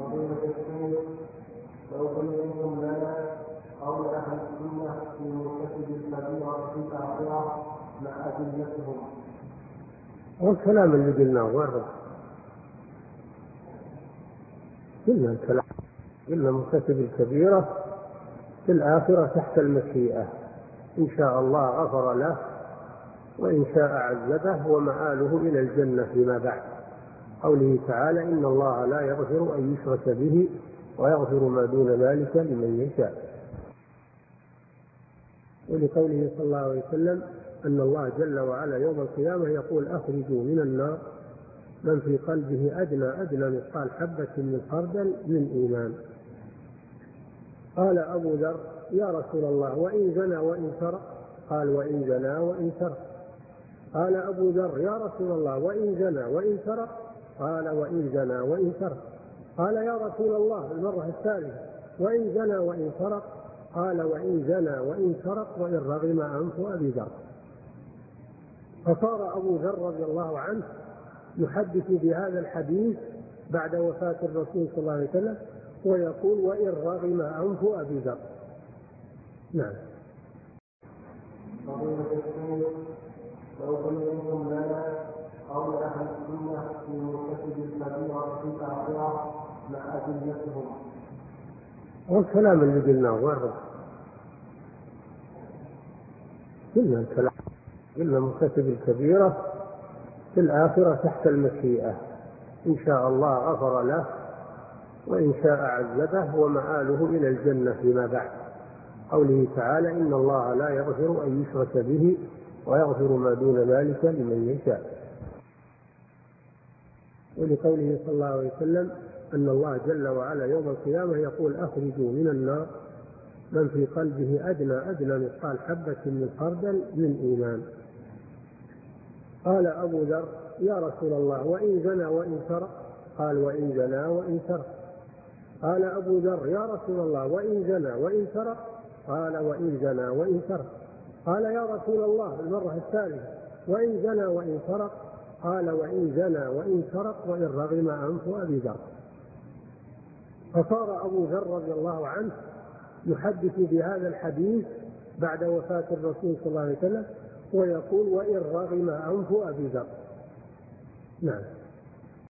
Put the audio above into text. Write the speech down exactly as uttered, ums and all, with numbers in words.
فضيلة الشيخ سأبينكم لنا قول أهل السنة في مرتكب الكبيرة في الآخرة مع أدلتهم. والكلام اللي قلناه ورد قلنا الكلام قلنا مرتكب الكبيرة في الآخرة تحت المشيئة، إن شاء الله غفر له وإن شاء عذبه ومآله إلى الجنة فيما بعد. قوله تعالى: إن الله لا يغفر أن يشرك به ويغفر ما دون ذلك لمن يشاء. ولقوله صلى الله عليه وسلم أن الله جل وعلا يوم القيامة يقول: أخرجوا من النار من في قلبه أدنى أدنى مثقال حبة من خردل من إيمان. قال أبو ذر: يا رسول الله وإن زنى وإن سرق؟ قال: وإن زنى وإن سرق. قال أبو ذر: يا رسول الله وإن زنى وإن سرق؟ قال: وإن زنى وإن سرق. قال: يا رسول الله المرة الثالثة: وإن زنى وإن سرق؟ قال: وإن زنى وإن سرق وإن رغم أنف أبي ذر. فصار أبو ذر رضي الله عنه يحدث بهذا الحديث بعد وفاة الرسول صلى الله عليه وسلم ويقول: وإن رغم أنف أبي ذر. نعم. فضيلة الشيخ سأبينكم لنا قول أهل السنة في مرتكب الكبيرة في الآخرة مع أدلتهم. والكلام اللي قلناه ورد قلنا الكلام قلنا مرتكب الكبيرة في الآخرة تحت المشيئة، إن شاء الله غفر له وإن شاء عذبه ومآله إلى الجنة فيما بعد. قوله تعالى: إن الله لا يغفر أن يشرك به ويغفر ما دون ذلك لمن يشاء. ولقوله صلى الله عليه وسلم أن الله جل وعلا يوم القيامة يقول: أخرجوا من النار من في قلبه أدنى أدنى مثقال حبة من خردل من إيمان. قال أبو ذر: يا رسول الله وإن زنى وإن سرق؟ قال: وإن زنى وإن سرق. قال أبو ذر: يا رسول الله وإن زنى وإن سرق؟ قال: وإن زنى وإن سرق. قال: يا رسول الله المرة الثالثة: وإن زنى وإن سرق؟ قال: وإن زنى وإن سرق وإن رغم أنف أبي ذر. فصار أبو ذر رضي الله عنه يحدث بهذا الحديث بعد وفاة الرسول صلى الله عليه وسلم ويقول: وإن رغم أنف أبي ذر. نعم.